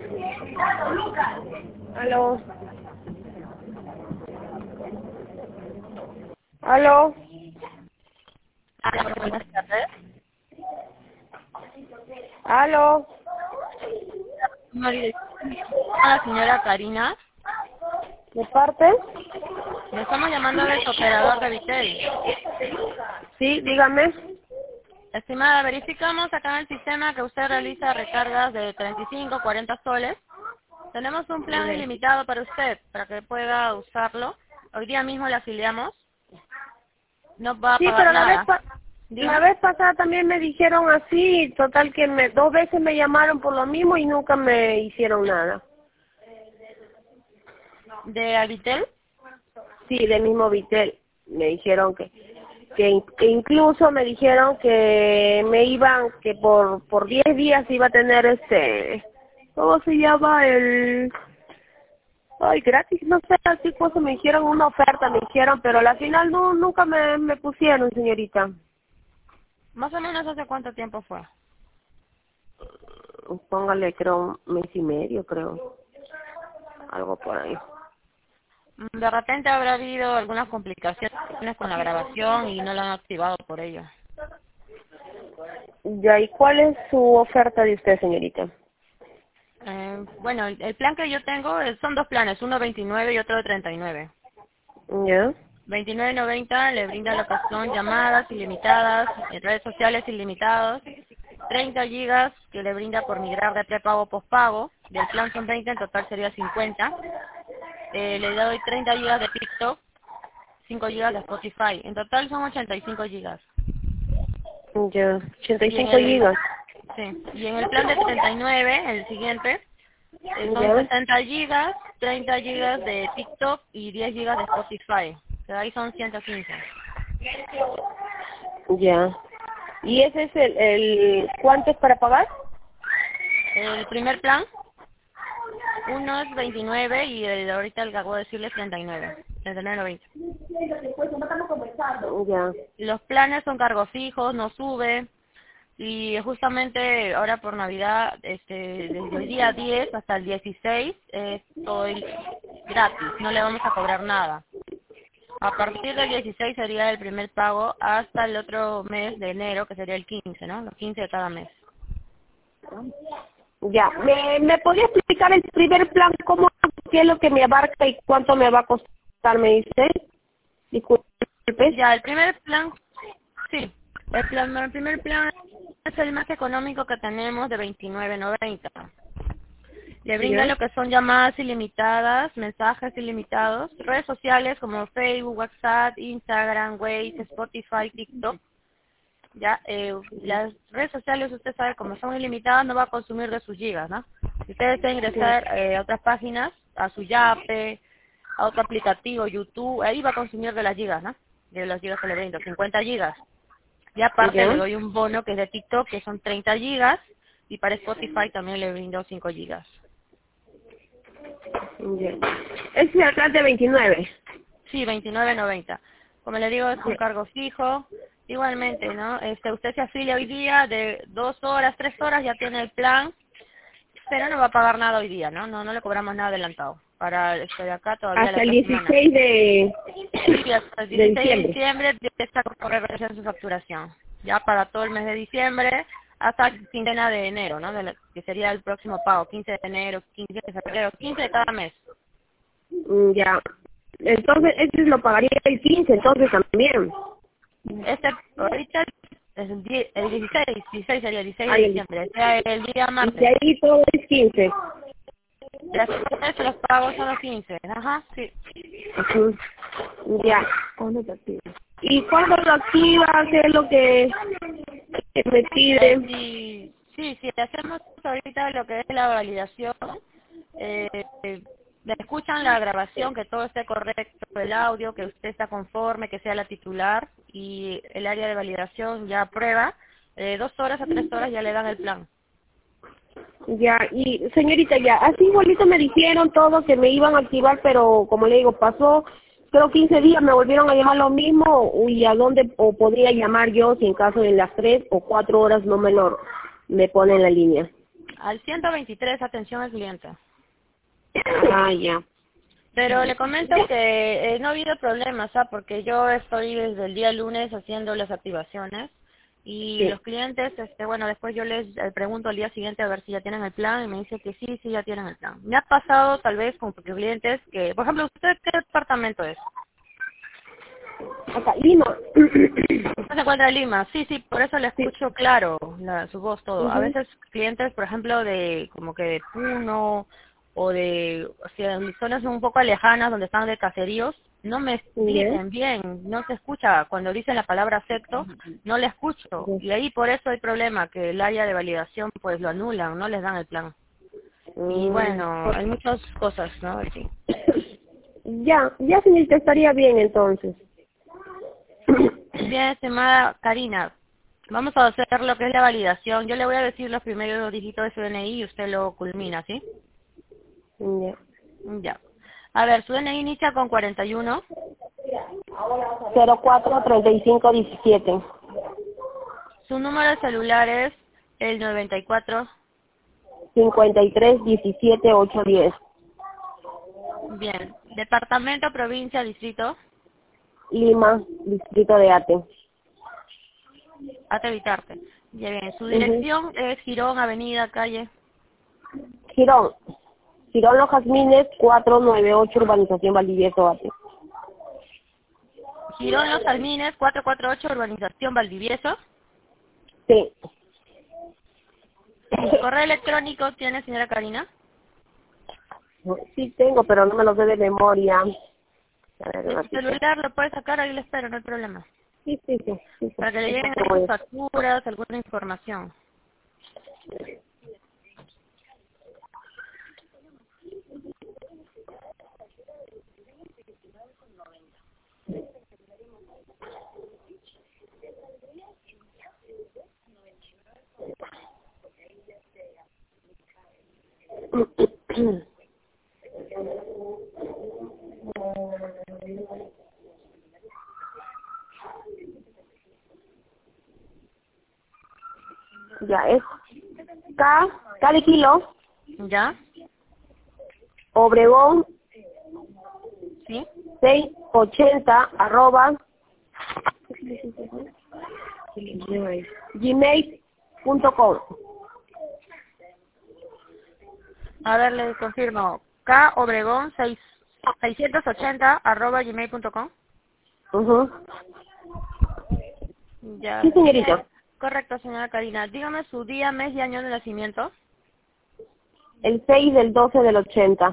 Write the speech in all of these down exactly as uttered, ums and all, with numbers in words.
Aló. Aló. Hola, buenas tardes. Aló. La señora Karina. ¿De parte? Le estamos llamando del operador de Vitel. Sí, dígame. Estimada, verificamos acá en el sistema que usted realiza recargas de treinta y cinco, cuarenta soles. Tenemos un plan ilimitado para usted, para que pueda usarlo. Hoy día mismo le afiliamos. No va a Sí, pagar pero la vez, nada. pa la Dígame. vez pasada también me dijeron así, total que me dos veces me llamaron por lo mismo y nunca me hicieron nada. ¿De Avitel? Sí, del mismo Vitel. Me dijeron que, que in- que incluso me dijeron que me iban, que por por diez días iba a tener este, ¿cómo se llama? El, ay, gratis, no sé, así cosa me dijeron, una oferta me dijeron, pero al final no, nunca me, me pusieron, señorita. Más o menos hace cuánto tiempo fue. Póngale, creo, un mes y medio, creo, algo por ahí. De repente habrá habido algunas complicaciones con la grabación y no la han activado por ello. Ya, ¿y cuál es su oferta de usted, señorita? Eh, bueno, el, el plan que yo tengo es- son dos planes, uno veintinueve y otro de treinta y nueve. ¿Ya? veintinueve noventa le brinda lo que son llamadas ilimitadas, en redes sociales ilimitados, treinta gigas que le brinda por migrar de prepago a pospago, del plan son veinte, en total sería cincuenta. Eh, le doy treinta gigas de TikTok, cinco gigas de Spotify, en total son ochenta y cinco gigas. Ya, ochenta y Y en cinco el, gigas. sí, y en el plan de treinta y nueve, el siguiente, eh, son ¿Ya? sesenta gigas, treinta gigas de TikTok y diez gigas de Spotify. O sea, ahí son ciento quince. Ya. ¿Y ese es el, el, cuánto es para pagar? El primer plan, uno es veintinueve y el ahorita el que acabo de decirle es treinta y nueve, treinta y nueve noventa. Ya. Los planes son cargos fijos, no sube. Y justamente ahora por Navidad, este, desde el día diez hasta el dieciséis, es todo el- gratis, no le vamos a cobrar nada. A partir del dieciséis sería el primer pago hasta el otro mes de enero, que sería el quince, ¿no? Los quince de cada mes. Ya. ¿Me, me podría explicar el primer plan, cómo, qué es lo que me abarca y cuánto me va a costar, me dice? Disculpe. Ya, el primer plan, sí, el, plan, el primer plan es el más económico que tenemos de veintinueve noventa. Le brinda ¿Ya? lo que son llamadas ilimitadas, mensajes ilimitados, redes sociales como Facebook, WhatsApp, Instagram, Waze, Spotify, TikTok. Ya, eh, las redes sociales, usted sabe, como son ilimitadas, no va a consumir de sus gigas, ¿no? Si usted desea ingresar eh, a otras páginas, a su Yape, a otro aplicativo, YouTube, ahí va a consumir de las gigas, ¿no? De las gigas que le brindo, cincuenta gigas. Y aparte le ¿Ya? doy un bono que es de TikTok, que son treinta gigas, y para Spotify también le brindo cinco gigas. Ya. Es el plan de veintinueve. Sí, veintinueve noventa. Como le digo, es un Ya. cargo fijo. Igualmente, ¿no? Este, usted se afilia hoy día de dos horas, tres horas, ya tiene el plan, pero no va a pagar nada hoy día, ¿no? No, no le cobramos nada adelantado. Para esto de acá todavía la Hasta el otra semana. dieciséis de, Sí, hasta el de dieciséis de diciembre. diciembre empieza a correr recién su facturación. Ya para todo el mes de diciembre hasta quincena de enero, ¿no? De la- que sería el próximo pago, quince de enero, quince de febrero, quince de cada mes. Mm, Ya. Entonces, ese lo pagaría el quince, entonces también. Este, ahorita es el, die- el dieciséis, dieciséis sería el dieciséis de Ay, el, diciembre, o sea, el día y de martes. ahí todo es quince. Las fechas, los pagos son los quince, ajá, sí. Ujú. Ya. ¿Cuándo te activa? ¿Y cuándo lo activa? ¿Qué es lo que, que me Eh, pide? si, sí, si hacemos ahorita lo que es la validación, eh, eh, le escuchan la grabación, que todo esté correcto, el audio, que usted está conforme, que sea la titular, y el área de validación ya aprueba, eh, dos horas a tres horas ya le dan el plan. Ya, y señorita, ya, así igualito me dijeron todo que me iban a activar, pero como le digo, pasó, creo quince días, me volvieron a llamar lo mismo, y a dónde o podría llamar yo si en caso de las tres o cuatro horas no me lo, me pone en la línea. al ciento veintitrés, atención al cliente. Ah, ya. Pero le comento que eh, no ha habido problemas, ¿ah? Porque yo estoy desde el día lunes haciendo las activaciones y Sí. los clientes, este, bueno, después yo les eh, pregunto al día siguiente a ver si ya tienen el plan y me dice que sí, sí, ya tienen el plan. Me ha pasado tal vez con clientes que, por ejemplo, ¿usted qué departamento es? Acá, Lima. ¿Usted se encuentra en Lima? Sí, sí, por eso le Sí. escucho claro la, su voz, todo. A Ujú. veces clientes, por ejemplo, de como que de Puno o de, o sea, en zonas un poco lejanas donde están de caseríos, no me Ya. dicen bien, no se escucha. Cuando dicen la palabra secto, no le escucho. Ya. Y ahí por eso hay problema, que el área de validación pues lo anulan, no les dan el plan. Y Mm, bueno, por- hay muchas cosas, ¿no? Sí. Ya, ya señorita, estaría bien entonces. Bien, estimada Karina, vamos a hacer lo que es la validación. Yo le voy a decir los primeros dígitos de su D N I y usted lo culmina, ¿sí? Ya. Ya. A ver, su D N I inicia con cuarenta y uno. cero cuatro treinta y cinco diecisiete. Su número de celular es el noventa y cuatro. cincuenta y tres diecisiete ocho diez. Bien. Departamento, provincia, distrito. Lima, distrito de Ate. Hasta evitarte. Ya bien. Su Ujú. dirección es Girón, Avenida, calle. Girón. Girón Los Jazmines, cuatrocientos noventa y ocho, Urbanización Valdivieso, Ate. Girón Los Almines, cuatrocientos cuarenta y ocho, Urbanización Valdivieso. Sí. Correo electrónico tiene, señora Karina. Sí tengo, pero no me lo sé de memoria. A ver, un De su ratito. celular lo puede sacar, ahí le espero, no hay problema. Sí, sí, sí. sí, sí. Para que le Eso lleguen te ahí voy sus a- facturas, alguna información. Ya, es K, K de kilo, ¿Ya? Obregón, ¿Sí? seiscientos ochenta, arroba, gmail punto com. A ver, le confirmo. K Obregón seis- seiscientos ochenta arroba gmail punto com. Ujú. Ya, Sí, bien. señorita. Correcto, señora Karina. Dígame su día, mes y año de nacimiento. El seis del doce del ochenta.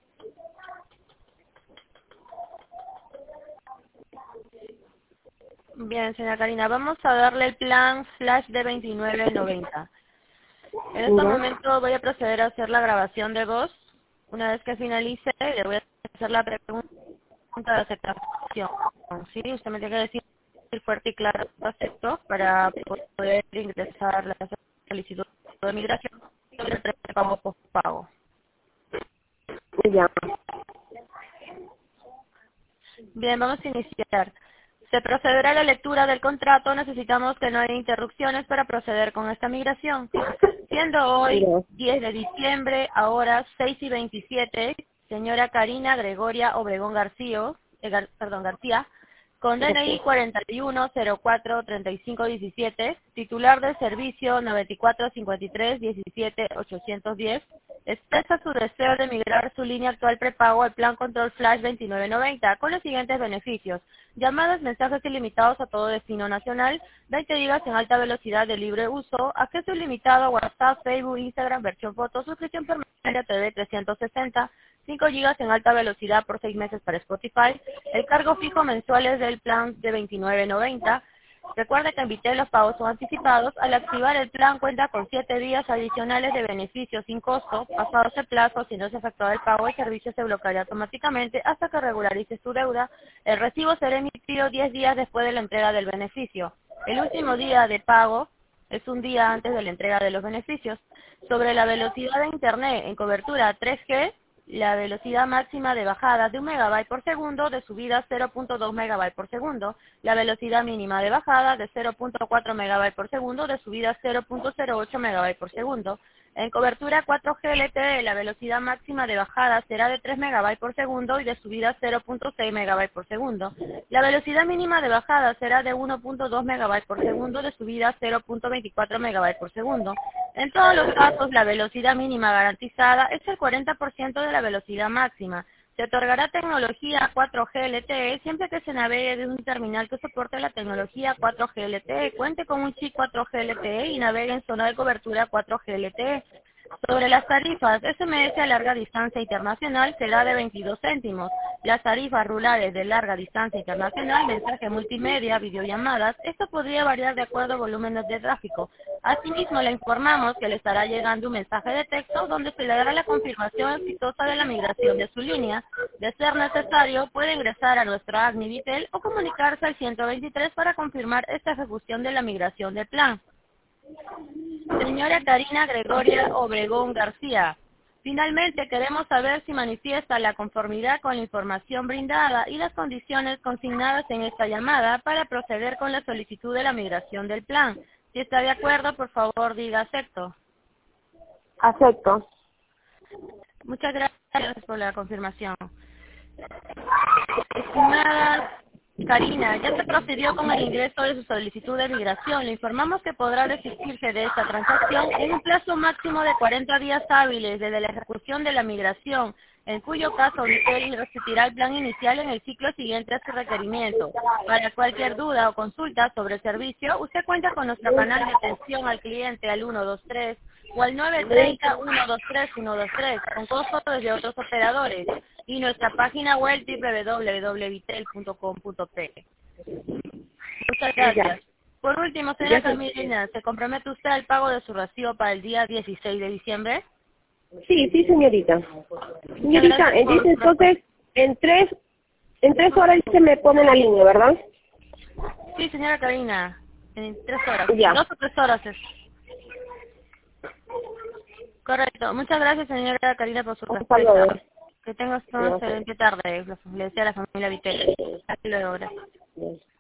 Bien, señora Karina. Vamos a darle el plan Flash de veintinueve noventa. En este ¿Ya? momento voy a proceder a hacer la grabación de voz. Una vez que finalice, le voy a hacer la pregunta de aceptación. Sí, usted me tiene que decir fuerte y claro acepto para poder ingresar la solicitud de migración del prepago postpago. Ya. Bien, vamos a iniciar. Se procederá a la lectura del contrato. Necesitamos que no haya interrupciones para proceder con esta migración. Siendo hoy Ya. diez de diciembre, ahora seis y veintisiete, señora Karina Gregoria Obregón García, eh, Gar- perdón, García, con D N I Gracias. cuarenta y uno cero cuatro treinta y cinco diecisiete, titular del servicio noventa y cuatro cincuenta y tres diecisiete ochocientos diez, expresa su deseo de migrar su línea actual prepago al plan Control Flash veintinueve noventa con los siguientes beneficios: llamadas, mensajes ilimitados a todo destino nacional, veinte gigas en alta velocidad de libre uso, acceso ilimitado a WhatsApp, Facebook, Instagram, versión foto, suscripción permanente a T V trescientos sesenta, cinco gigas en alta velocidad por seis meses para Spotify. El cargo fijo mensual es del plan de veintinueve noventa. Recuerde que en Vitel los pagos son anticipados. Al activar el plan cuenta con siete días adicionales de beneficios sin costo. Pasado ese plazo, si no se efectúa el pago, el servicio se bloqueará automáticamente hasta que regularice su deuda. El recibo será emitido diez días después de la entrega del beneficio. El último día de pago es un día antes de la entrega de los beneficios. Sobre la velocidad de Internet en cobertura tres G, la velocidad máxima de bajada de un megabyte por segundo, de subida cero punto dos megabyte por segundo, la velocidad mínima de bajada de cero punto cuatro megabyte por segundo, de subida cero punto cero ocho megabyte por segundo. En cobertura cuatro G L T E, la velocidad máxima de bajada será de tres megabytes por segundo y de subida cero punto seis megabytes por segundo. La velocidad mínima de bajada será de uno punto dos megabytes por segundo, de subida cero punto veinticuatro megabytes por segundo. En todos los casos, la velocidad mínima garantizada es el cuarenta por ciento de la velocidad máxima. Se otorgará tecnología cuatro G L T E siempre que se navegue de un terminal que soporte la tecnología cuatro G L T E, cuente con un chip cuatro G L T E y navegue en zona de cobertura cuatro G L T E. Sobre las tarifas, S M S a larga distancia internacional será de veintidós céntimos. Las tarifas rurales de larga distancia internacional, mensaje multimedia, videollamadas, esto podría variar de acuerdo a volúmenes de tráfico. Asimismo, le informamos que le estará llegando un mensaje de texto donde se le dará la confirmación exitosa de la migración de su línea. De ser necesario, puede ingresar a nuestro A G N I Vitel o comunicarse al ciento veintitrés para confirmar esta ejecución de la migración del plan. Señora Karina Gregoria Obregón García, finalmente queremos saber si manifiesta la conformidad con la información brindada y las condiciones consignadas en esta llamada para proceder con la solicitud de la migración del plan. Si está de acuerdo, por favor diga acepto. Acepto. Muchas gracias por la confirmación. Estimada Karina, ya se procedió con el ingreso de su solicitud de migración. Le informamos que podrá desistirse de esta transacción en un plazo máximo de cuarenta días hábiles desde la ejecución de la migración, en cuyo caso Vitel repetirá el plan inicial en el ciclo siguiente a su requerimiento. Para cualquier duda o consulta sobre el servicio, usted cuenta con nuestro canal de atención al cliente al uno dos tres o al nueve tres cero, uno dos tres, uno dos tres, con costo desde otros operadores, y nuestra página web doble u doble u doble u punto vitel punto com punto pe. Muchas gracias. Por último, señora Carmelina, ¿se compromete usted al pago de su recibo para el día dieciséis de diciembre? Sí, sí, señorita. Señorita, dice entonces, en tres, en tres horas se me pone la línea, ¿verdad? Sí, señora Karina, en tres horas. Ya. Dos o tres horas es. Correcto. Muchas gracias, señora Karina, por su Hasta luego. respuesta. Que tengas una excelente tarde. Le deseo a la familia Vitel. Hasta luego, gracias.